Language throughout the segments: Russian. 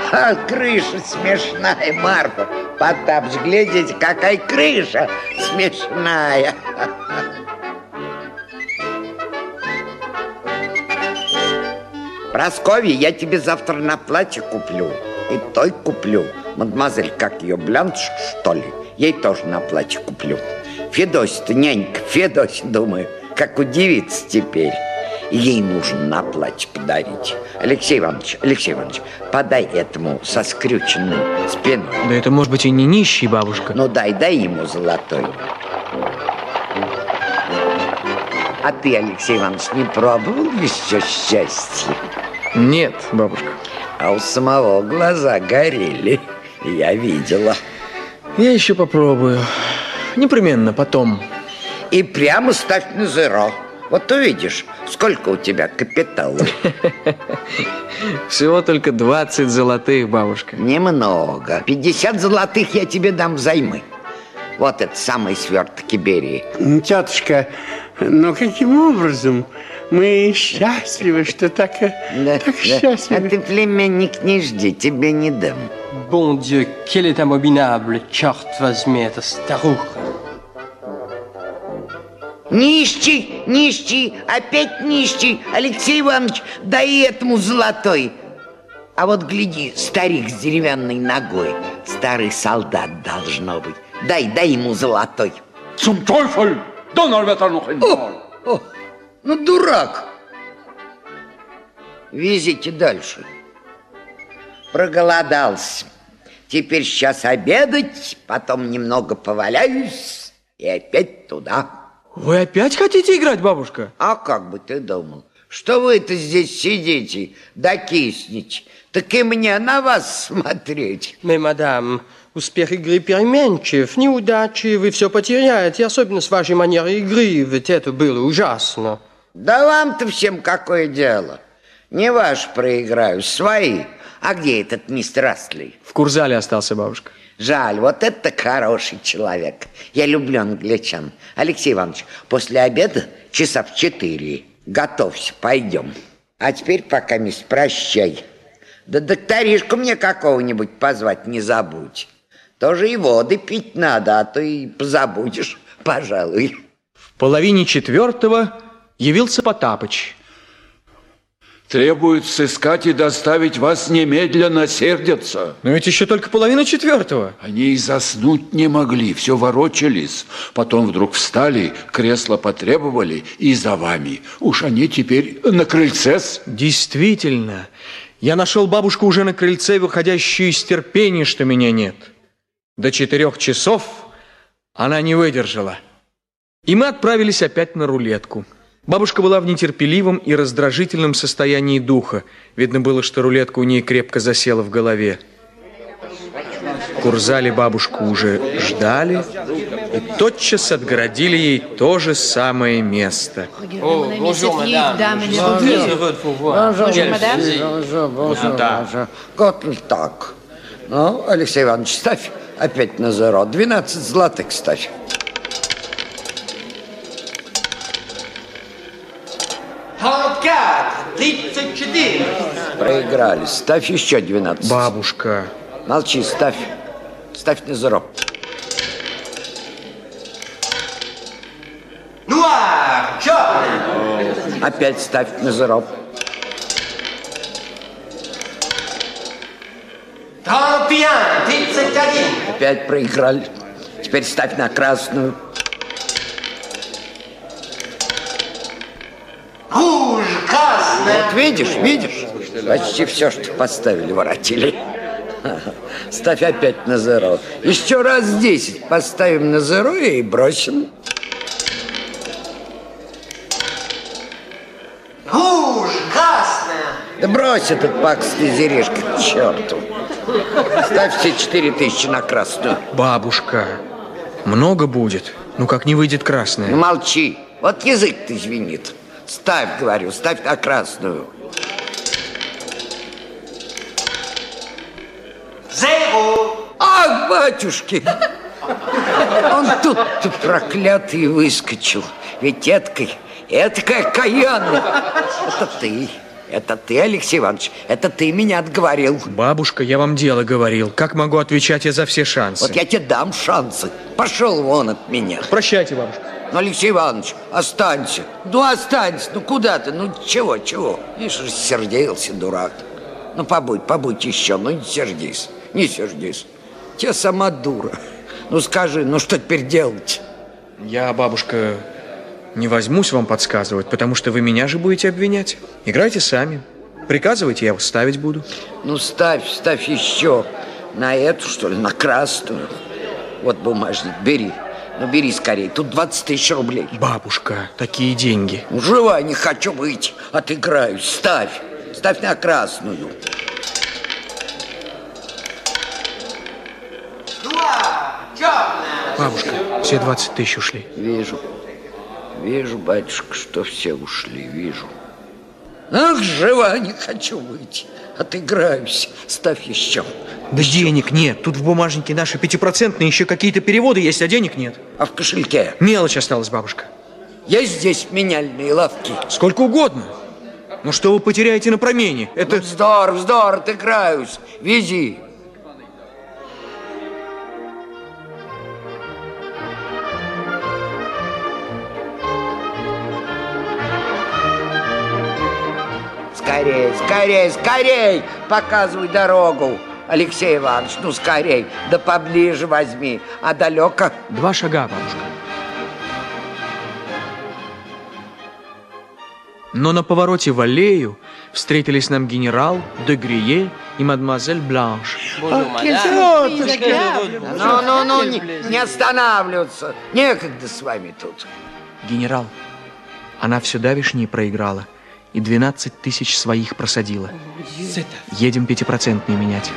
Крыша смешная, Марфа. Потапыч, глядите, какая крыша смешная. Прасковья, я тебе завтра на платье куплю. И той куплю. Мадемуазель, как ее, Блянш, что ли? Ей тоже на платье куплю. Федосия-то, нянька, Федосия, думаю, как удивится теперь. Ей нужно на платье подарить. Алексей Иванович, подай этому со скрюченной спиной. Да это, может быть, и не нищий, бабушка. Ну, дай ему золотой. А ты, Алексей Иванович, не пробовал еще счастье? Нет, бабушка. А у самого глаза горели. Я видела. Я еще попробую. Непременно потом. И прямо ставь на зеро. Вот увидишь, сколько у тебя капитала. Всего только 20 золотых, бабушка. Немного. 50 золотых я тебе дам взаймы. Вот это самый сверток Берии. Тетушка, ну каким образом? Мы счастливы, что так счастливы. А ты, племянник, не жди, тебе не дам. Bon Dieu, quel est abominable, черт возьми, эта старуха. Нищий, опять нищий. Алексей Иванович, дай этому золотой. А вот гляди, старик с деревянной ногой. Старый солдат должно быть. Дай ему золотой. Zum Teufel! Donnerwetter noch einmal! Ну, дурак. Везите дальше. Проголодался. Теперь сейчас обедать, потом немного поваляюсь и опять туда. Вы опять хотите играть, бабушка? А как бы ты думал? Что вы-то здесь сидите, да киснете? Так и мне на вас смотреть. Mais, madame, успех игры переменчив, неудачи вы все потеряете, особенно с вашей манерой игры, ведь это было ужасно. Да вам-то всем какое дело? Не ваш проиграю, свои. А где этот мистер Астли? В Курзале остался, бабушка. Жаль, вот это хороший человек. Я люблю англичан. Алексей Иванович, после обеда часа в 4. Готовься, пойдем. А теперь пока, мисс, прощай. Да докторишку мне какого-нибудь позвать не забудь. Тоже и воды пить надо, а то и позабудешь, пожалуй. В половине 4 явился Потапыч. Требует сыскать и доставить вас немедленно, сердятся. Но ведь еще только половина 4. Они и заснуть не могли, все ворочались. Потом вдруг встали, кресло потребовали и за вами. Уж они теперь на крыльце-с. Действительно, я нашел бабушку уже на крыльце, выходящую из терпения, что меня нет. До 4 часов она не выдержала. И мы отправились опять на рулетку. Бабушка была в нетерпеливом и раздражительном состоянии духа. Видно было, что рулетка у ней крепко засела в голове. В Курзале бабушку уже ждали и тотчас отгородили ей то же самое место. Bonjour, madame. Вот так. Ну, Алексей Иванович, ставь опять на зеро. 12 золотых ставь. Проиграли. Ставь еще 12. Бабушка. Молчи, ставь. Ставь на зеро. Опять ставь на зеро. 31. Опять проиграли. Теперь ставь на красную. Вот видишь? Почти все, что поставили, воротили. Ставь опять на зеро. Еще раз 10 поставим на зеро и бросим. Да брось этот пакостный зерешка к черту. Ставь все 4000 на красную. Бабушка, много будет. Ну как не выйдет красная? Ну, молчи. Вот язык-то звенит. Ставь, говорю, ставь на красную. Ах, батюшки! Он тут-то проклятый выскочил. Ведь эткой окаянный. Это ты. Это ты, Алексей Иванович, это ты меня отговорил. Бабушка, я вам дело говорил. Как могу отвечать я за все шансы? Вот я тебе дам шансы. Пошел вон от меня. Прощайте, бабушка. Ну, Алексей Иванович, останься. Ну, останься. Ну, куда ты? Ну, чего? Видишь, рассердился, дурак. Ну, побудь еще. Ну, не сердись. Тебе сама дура. Ну, скажи, ну, что теперь делать? Я, бабушка, не возьмусь вам подсказывать, потому что вы меня же будете обвинять. Играйте сами. Приказывайте, я вас ставить буду. Ну, ставь еще. На эту, что ли, на красную. Вот бумажник, бери. Ну, бери скорее, тут 20 тысяч рублей. Бабушка, такие деньги. Ну, живая, не хочу быть, отыграюсь. Ставь на красную. Бабушка, все 20 тысяч ушли. Вижу, батюшка, что все ушли, вижу. Ах, жива, не хочу быть, отыграюсь. Ставь еще. Да денег нет, тут в бумажнике наши 5%, еще какие-то переводы есть, а денег нет. А в кошельке? Мелочь осталась, бабушка. Есть здесь меняльные лавки? Сколько угодно. Но что вы потеряете на промене? Это... Ну, вздор, отыграюсь. Вези. Скорей, показывай дорогу. Алексей Иванович, ну скорей, да поближе возьми. А далеко? 2 шага, бабушка. Но на повороте в аллею встретились нам генерал, де Грие и мадемуазель Бланш. Ну, не останавливаться. Некогда с вами тут. Генерал, она все давешнее проиграла и 12 тысяч своих просадила. Едем 5% менять.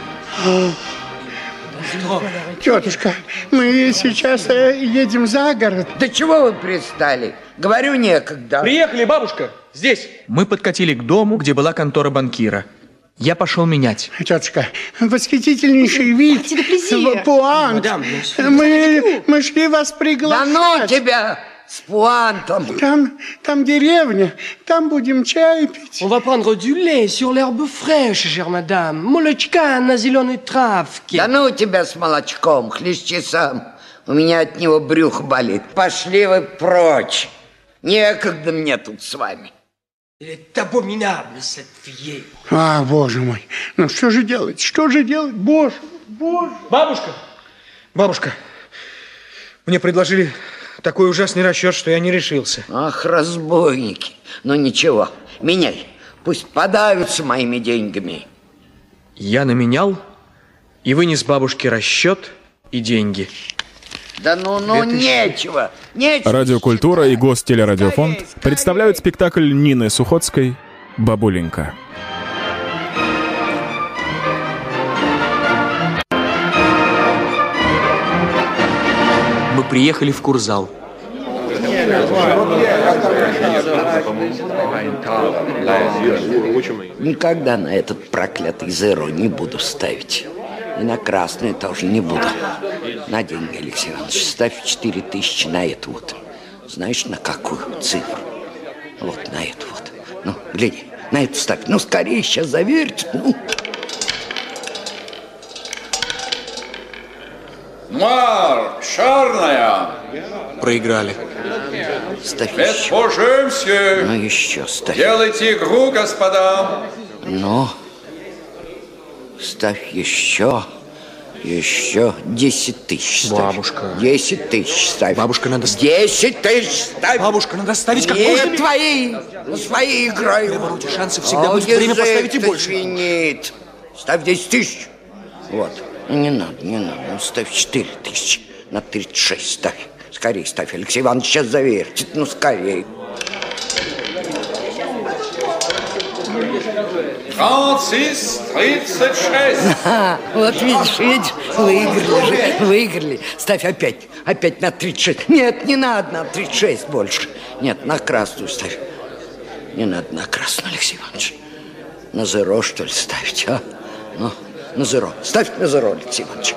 Тетушка, мы сейчас едем за город. Да чего вы пристали? Говорю, некогда. Приехали, бабушка, здесь. Мы подкатили к дому, где была контора банкира. Я пошел менять. Тетушка, восхитительнейший вид. Пуант. Мы шли вас приглашать. Да ну тебя с пуантом. Там деревня, там будем чай пить. On va prendre du lait sur l'herbe fraîche, chère madame. Молочка на зеленой травке. Да ну тебя с молочком, хлещи сам. У меня от него брюхо болит. Пошли вы прочь. Некогда мне тут с вами. Elle est abominable, cette fille. А, боже мой, ну что же делать, боже. Бабушка, мне предложили такой ужасный расчет, что я не решился. Ах, разбойники. Ну ничего, меняй. Пусть подавятся моими деньгами. Я наменял и вынес бабушке расчет и деньги. Да ну нечего. Радиокультура и Гостелерадиофонд представляют спектакль Нины Сухотской «Бабуленька». Мы приехали в курзал. Никогда на этот проклятый зеро не буду ставить. И на красную тоже не буду. На деньги, Алексей Иванович, ставь 4000 на эту вот. Знаешь, на какую цифру? Вот на эту вот. Ну, гляди, на эту ставь. Ну, скорее, сейчас заверьте. Ну. Марк, черная. Проиграли. Ставь еще. Бежимся. Ну, еще ставь. Делайте игру, господа. Ну, ставь еще. Еще 10 тысяч ставь. Бабушка. 10 тысяч ставь. Бабушка, надо... 10 тысяч ставь. Бабушка, надо ставить как Нет, можно... твои. Свои играю. При обороте шансы всегда будет время поставить и больше. Звенит. Ставь 10 тысяч. Вот. Ну, не надо. Ну, ставь 4 тысячи. На 36 ставь. Скорей ставь, Алексей Иванович, сейчас завертит. Ну, скорей. Францис, 36. Вот видишь, выиграли. Ставь опять на 36. Нет, не надо на 36 больше. Нет, на красную ставь. Не надо на красную, Алексей Иванович. На зеро, что ли, ставить, а? Ну, на зеро. Ставь на зеро, Алексей Иванович.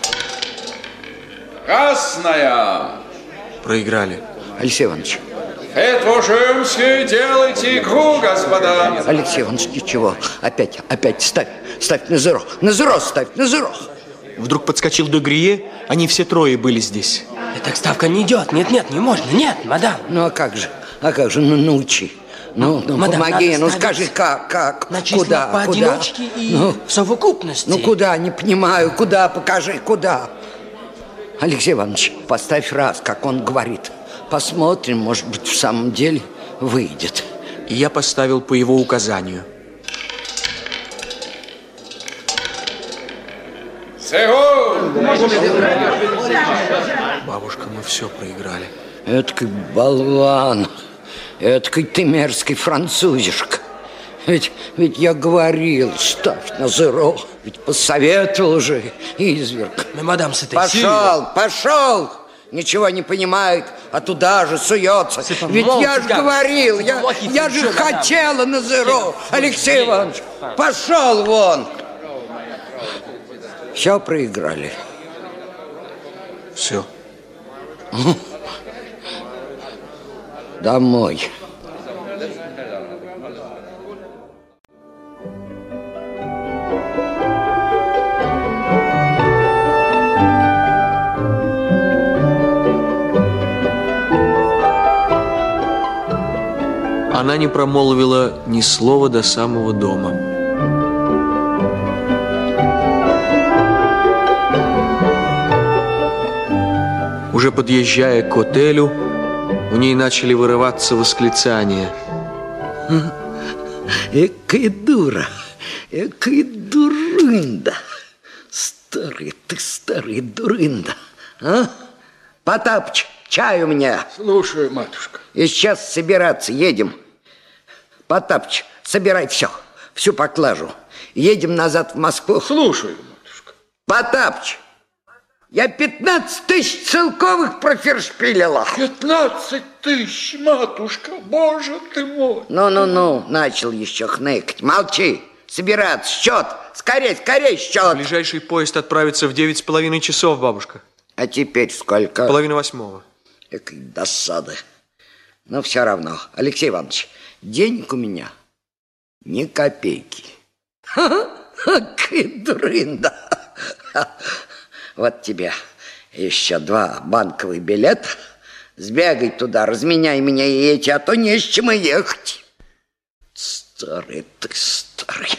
Красная. Проиграли. Алексей Иванович, Это женское, делайте игру, господа. Алексей Иванович, ничего. Опять ставь на зеро ставь, на зеро. Вдруг подскочил Дегрие, они все трое были здесь. Так ставка не идет. Нет, не можно. Нет, мадам. Ну, а как же, ну, научи. Ну, мадам, помоги, ну, ставить скажи, как, на числа куда, поодиночке и в совокупности. Ну, куда, не понимаю, куда, покажи, куда. Алексей Иванович, поставь раз, как он говорит. Посмотрим, может быть, в самом деле выйдет. И я поставил по его указанию. Бабушка, мы все проиграли. Эдакий болван, эдакий ты мерзкий французишка. Ведь я говорил, ставь на зеро. Ведь посоветовал же, изверг. Мадам, с этой силой. Пошел! Ничего не понимает, а туда же суется. Ведь я же говорил, я же хотела на зеро. Алексей Иванович, пошел вон. Все проиграли. Все. Домой. Она не промолвила ни слова до самого дома. Уже подъезжая к отелю, у ней начали вырываться восклицания. Экая дура, экая дурында. Старый дурында. А? Потапыч, чаю мне. Слушаю, матушка. И сейчас собираться, едем. Потапыч, собирай всю поклажу. Едем назад в Москву. Слушаю, матушка. Потапыч, я 15 тысяч целковых профершпилила. 15 тысяч, матушка, боже ты мой. Ну, начал еще хныкать. Молчи, собираться, счет. Скорей, счет. Ближайший поезд отправится в 9,5 часов, бабушка. А теперь сколько? 7:30. Экой досады. Но все равно, Алексей Иванович, денег у меня ни копейки. Какая дурында. Вот тебе еще 2 банковых билета. Сбегай туда, разменяй меня и эти, а то не с чем и ехать. Старый ты, старый.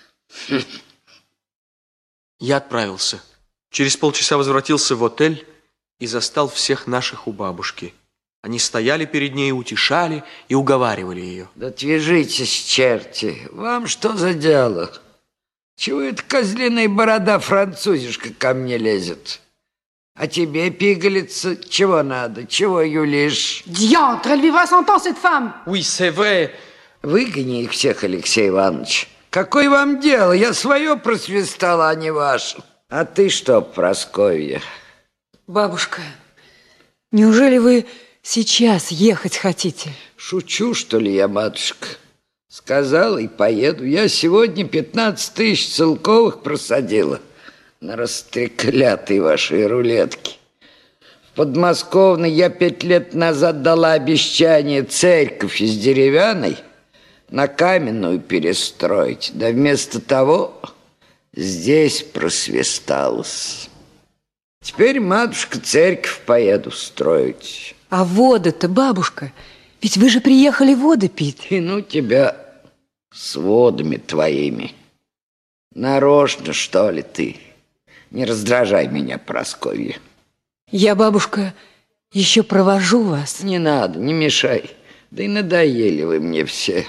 Я отправился. Через полчаса возвратился в отель и застал всех наших у бабушки. Они стояли перед ней, утешали и уговаривали ее. Да отвяжитесь, черти, вам что за дело? Чего эта козлиная борода французишка ко мне лезет? А тебе, пигалица, чего надо? Чего юлишь? Diantre, elle vivra 100 ans, cette femme. Oui, c'est vrai. Выгони их всех, Алексей Иванович. Какое вам дело? Я свое просвистала, а не ваше. А ты что, Прасковья? Бабушка, неужели вы сейчас ехать хотите? Шучу, что ли, я, матушка? Сказала и поеду. Я сегодня 15 тысяч целковых просадила на растреклятые ваши рулетки. В подмосковной я 5 лет назад дала обещание церковь из деревянной на каменную перестроить. Да вместо того здесь просвисталась. Теперь, матушка, церковь поеду строить. А воды-то, бабушка, ведь вы же приехали воды пить. И ну тебя с водами твоими. Нарочно, что ли, ты? Не раздражай меня, Прасковья. Я, бабушка, еще провожу вас. Не надо, не мешай. Да и надоели вы мне все.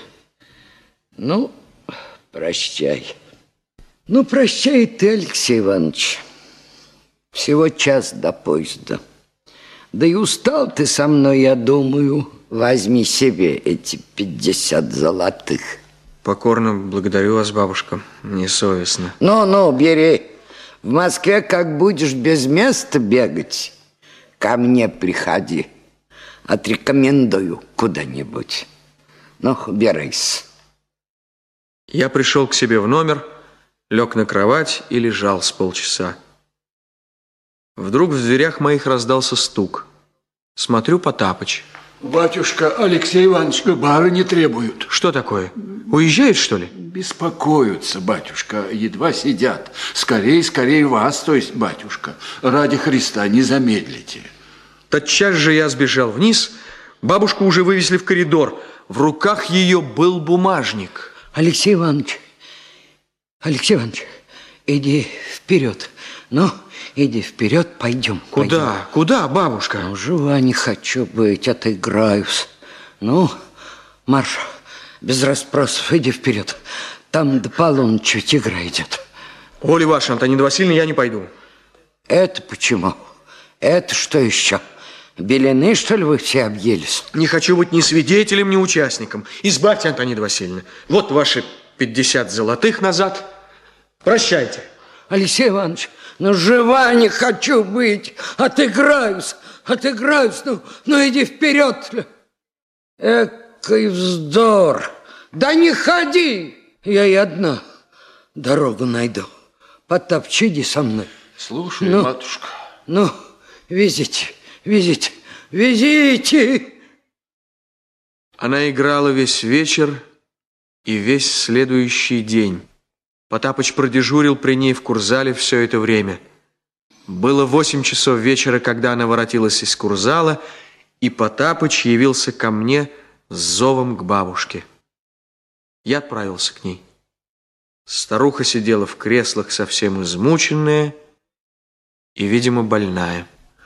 Ну, прощай. Ну, прощай ты, Алексей Иванович. Всего час до поезда. Да и устал ты со мной, я думаю. Возьми себе эти 50 золотых. Покорно благодарю вас, бабушка. Мне совестно. Ну, бери. В Москве, как будешь без места бегать, ко мне приходи. Отрекомендую куда-нибудь. Ну, убирайся. Я пришел к себе в номер, лег на кровать и лежал с полчаса. Вдруг в дверях моих раздался стук. Смотрю, Потапыч. Батюшка, Алексей Иванович, барыни требуют. Что такое? Уезжают, что ли? Беспокоятся, батюшка, едва сидят. Скорей, скорей вас, то есть, батюшка. Ради Христа, не замедлите. Тотчас же я сбежал вниз. Бабушку уже вывезли в коридор. В руках ее был бумажник. Алексей Иванович, иди вперед. Ну, иди вперед, пойдем. Куда? Пойдем. Куда, бабушка? Ну, жива не хочу быть, отыграюсь. Ну, марш, без расспросов, иди вперед. Там до полуночи игра идет. Воля ваша, Антонина Васильевна, я не пойду. Это почему? Это что еще? Белины, что ли, вы все объелись? Не хочу быть ни свидетелем, ни участником. Избавьте, Антонина Васильевна. Вот ваши 50 золотых назад. Прощайте. Алексей Иванович, ну, жива не хочу быть. Отыграюсь. Ну, иди вперед. Экой вздор. Да не ходи. Я и одна дорогу найду. Потапыч, иди со мной. Слушай, матушка. Ну, везите. Она играла весь вечер и весь следующий день. Потапыч продежурил при ней в курзале все это время. Было 8 часов вечера, когда она воротилась из курзала, и Потапыч явился ко мне с зовом к бабушке. Я отправился к ней. Старуха сидела в креслах, совсем измученная и, видимо, больная.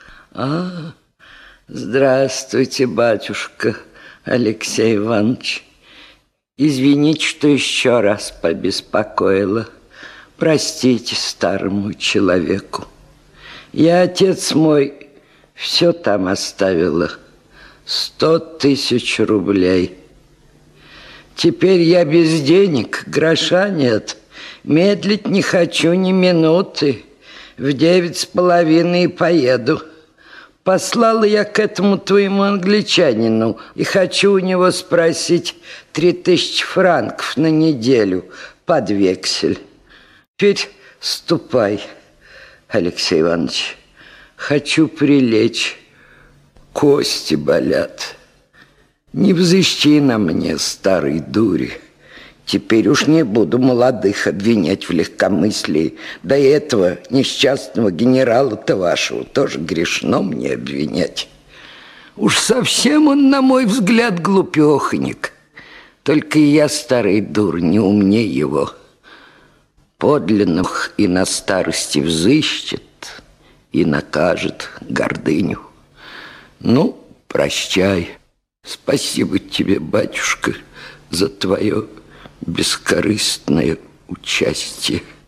Здравствуйте, батюшка Алексей Иванович. Извините, что еще раз побеспокоила. Простите старому человеку. Я, отец мой, все там оставила. 100 тысяч рублей. Теперь я без денег, гроша нет. Медлить не хочу ни минуты. В 9:30 поеду. Послала я к этому твоему англичанину и хочу у него спросить 3000 франков на неделю под вексель. Теперь ступай, Алексей Иванович. Хочу прилечь. Кости болят. Не взыщи на мне, старой дури. Теперь уж не буду молодых обвинять в легкомыслии. Да и этого несчастного генерала-то вашего тоже грешно мне обвинять. Уж совсем он, на мой взгляд, глупехник. Только и я, старый дур, не умней его. Подлинных и на старости взыщет, и накажет гордыню. Ну, прощай. Спасибо тебе, батюшка, за твое бескорыстное участие.